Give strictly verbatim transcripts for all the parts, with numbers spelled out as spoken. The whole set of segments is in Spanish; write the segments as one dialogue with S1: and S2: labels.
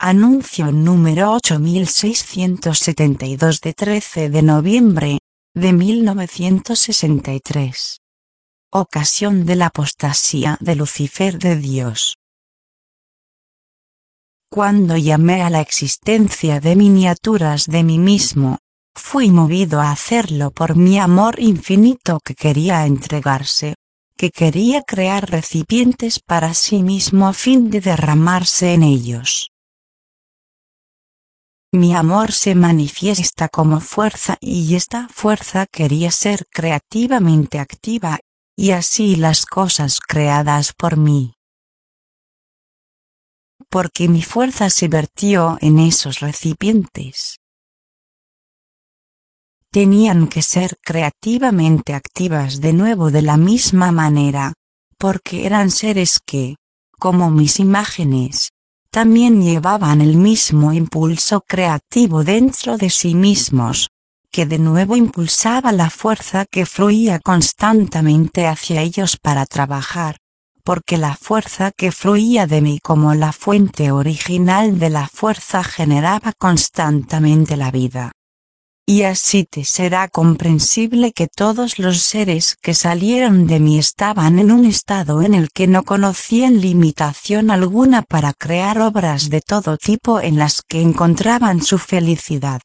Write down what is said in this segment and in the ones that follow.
S1: Anuncio número ocho mil seiscientos setenta y dos de trece de noviembre de mil novecientos sesenta y tres. Ocasión de la apostasía de Lucifer de Dios. Cuando llamé a la existencia de miniaturas de mí mismo, fui movido a hacerlo por mi amor infinito que quería entregarse, que quería crear recipientes para sí mismo a fin de derramarse en ellos. Mi amor se manifiesta como fuerza y esta fuerza quería ser creativamente activa, y así las cosas creadas por mí. Porque mi fuerza se vertió en esos recipientes. Tenían que ser creativamente activas de nuevo de la misma manera, porque eran seres que, como mis imágenes, también llevaban el mismo impulso creativo dentro de sí mismos, que de nuevo impulsaba la fuerza que fluía constantemente hacia ellos para trabajar, porque la fuerza que fluía de mí como la fuente original de la fuerza generaba constantemente la vida. Y así te será comprensible que todos los seres que salieron de mí estaban en un estado en el que no conocían limitación alguna para crear obras de todo tipo en las que encontraban su felicidad.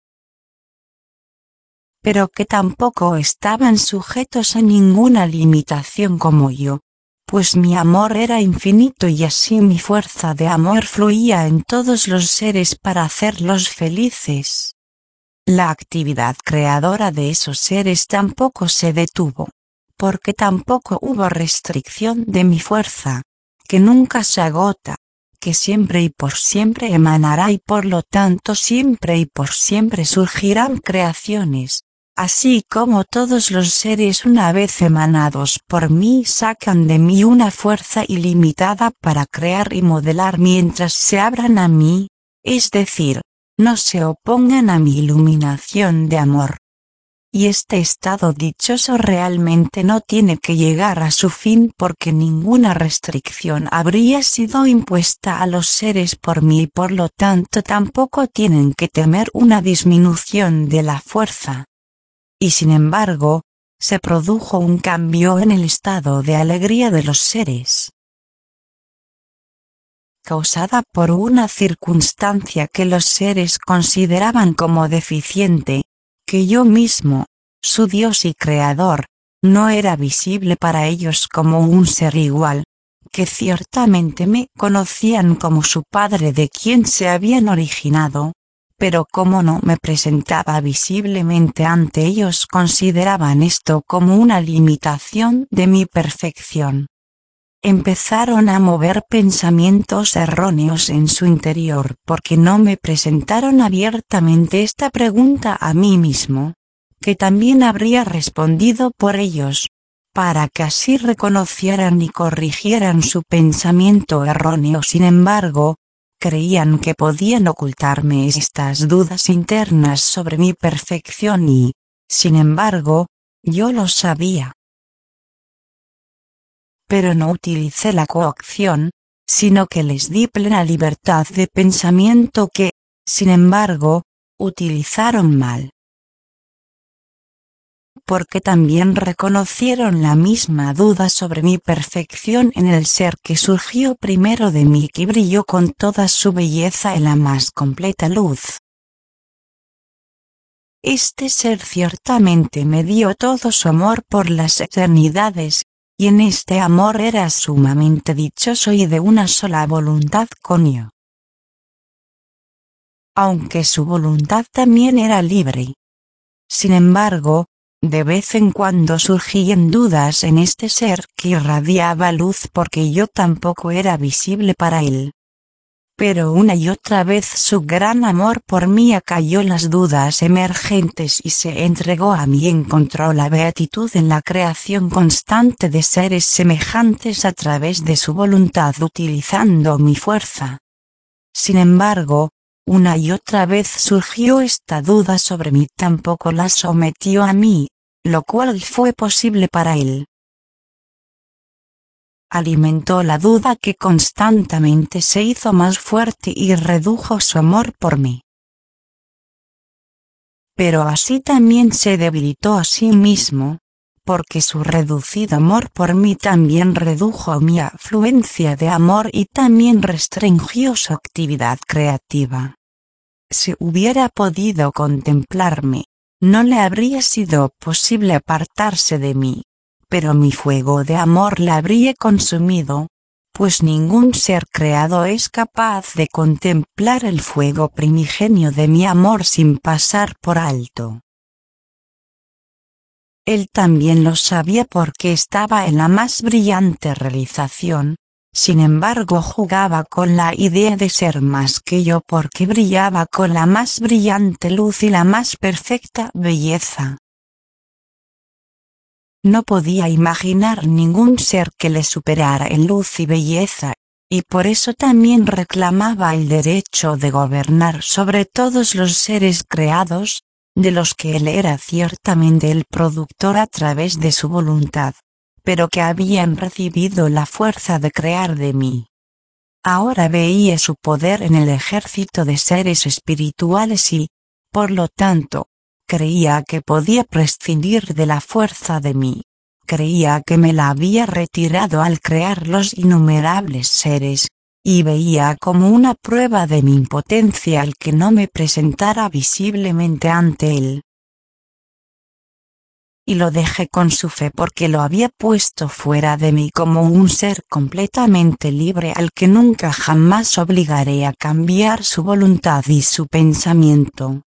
S1: Pero que tampoco estaban sujetos a ninguna limitación como yo, pues mi amor era infinito y así mi fuerza de amor fluía en todos los seres para hacerlos felices. La actividad creadora de esos seres tampoco se detuvo, porque tampoco hubo restricción de mi fuerza, que nunca se agota, que siempre y por siempre emanará y por lo tanto siempre y por siempre surgirán creaciones, así como todos los seres una vez emanados por mí sacan de mí una fuerza ilimitada para crear y modelar mientras se abran a mí, es decir, no se opongan a mi iluminación de amor. Y este estado dichoso realmente no tiene que llegar a su fin porque ninguna restricción habría sido impuesta a los seres por mí y por lo tanto tampoco tienen que temer una disminución de la fuerza. Y sin embargo, se produjo un cambio en el estado de alegría de los seres, causada por una circunstancia que los seres consideraban como deficiente, que yo mismo, su Dios y Creador, no era visible para ellos como un ser igual, que ciertamente me conocían como su Padre de quien se habían originado, pero como no me presentaba visiblemente ante ellos consideraban esto como una limitación de mi perfección. Empezaron a mover pensamientos erróneos en su interior porque no me presentaron abiertamente esta pregunta a mí mismo, que también habría respondido por ellos, para que así reconocieran y corrigieran su pensamiento erróneo. Sin embargo, creían que podían ocultarme estas dudas internas sobre mi perfección y, sin embargo, yo lo sabía. Pero no utilicé la coacción, sino que les di plena libertad de pensamiento que, sin embargo, utilizaron mal. Porque también reconocieron la misma duda sobre mi perfección en el ser que surgió primero de mí y que brilló con toda su belleza en la más completa luz. Este ser ciertamente me dio todo su amor por las eternidades, y en este amor era sumamente dichoso y de una sola voluntad con yo. Aunque su voluntad también era libre. Sin embargo, de vez en cuando surgían dudas en este ser que irradiaba luz porque yo tampoco era visible para él. Pero una y otra vez su gran amor por mí acalló las dudas emergentes y se entregó a mí y encontró la beatitud en la creación constante de seres semejantes a través de su voluntad utilizando mi fuerza. Sin embargo, una y otra vez surgió esta duda sobre mí, tampoco la sometió a mí, lo cual fue posible para él. alimentó la duda que constantemente se hizo más fuerte y redujo su amor por mí. Pero así también se debilitó a sí mismo, porque su reducido amor por mí también redujo mi afluencia de amor y también restringió su actividad creativa. Si hubiera podido contemplarme, no le habría sido posible apartarse de mí, pero mi fuego de amor la habría consumido, pues ningún ser creado es capaz de contemplar el fuego primigenio de mi amor sin pasar por alto. Él también lo sabía porque estaba en la más brillante realización, sin embargo jugaba con la idea de ser más que yo porque brillaba con la más brillante luz y la más perfecta belleza. No podía imaginar ningún ser que le superara en luz y belleza, y por eso también reclamaba el derecho de gobernar sobre todos los seres creados, de los que él era ciertamente el productor a través de su voluntad, pero que habían recibido la fuerza de crear de mí. Ahora veía su poder en el ejército de seres espirituales y, por lo tanto, creía que podía prescindir de la fuerza de mí. Creía que me la había retirado al crear los innumerables seres, y veía como una prueba de mi impotencia el que no me presentara visiblemente ante él. Y lo dejé con su fe porque lo había puesto fuera de mí como un ser completamente libre al que nunca jamás obligaré a cambiar su voluntad y su pensamiento.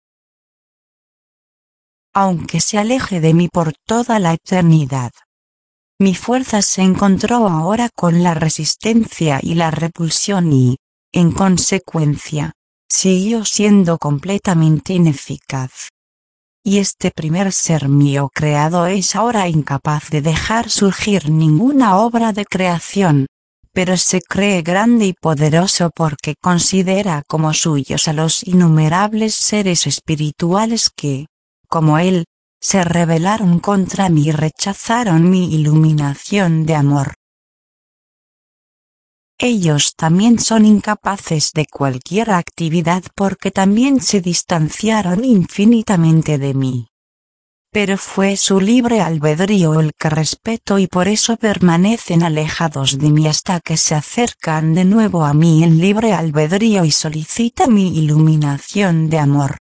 S1: Aunque se aleje de mí por toda la eternidad. Mi fuerza se encontró ahora con la resistencia y la repulsión y, en consecuencia, siguió siendo completamente ineficaz. Y este primer ser mío creado es ahora incapaz de dejar surgir ninguna obra de creación, pero se cree grande y poderoso porque considera como suyos a los innumerables seres espirituales que, como él, se rebelaron contra mí y rechazaron mi iluminación de amor. Ellos también son incapaces de cualquier actividad porque también se distanciaron infinitamente de mí. Pero fue su libre albedrío el que respeto y por eso permanecen alejados de mí hasta que se acercan de nuevo a mí en libre albedrío y solicitan mi iluminación de amor.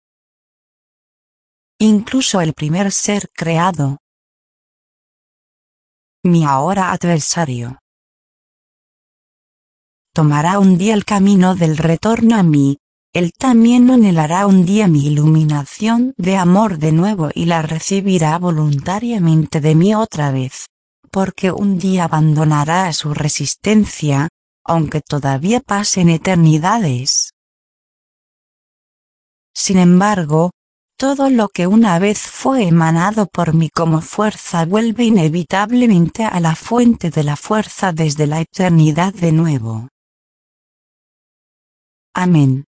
S1: Incluso el primer ser creado, mi ahora adversario, tomará un día el camino del retorno a mí, él también anhelará un día mi iluminación de amor de nuevo y la recibirá voluntariamente de mí otra vez, porque un día abandonará su resistencia, aunque todavía pasen eternidades. Sin embargo, todo lo que una vez fue emanado por mí como fuerza vuelve inevitablemente a la fuente de la fuerza desde la eternidad de nuevo. Amén.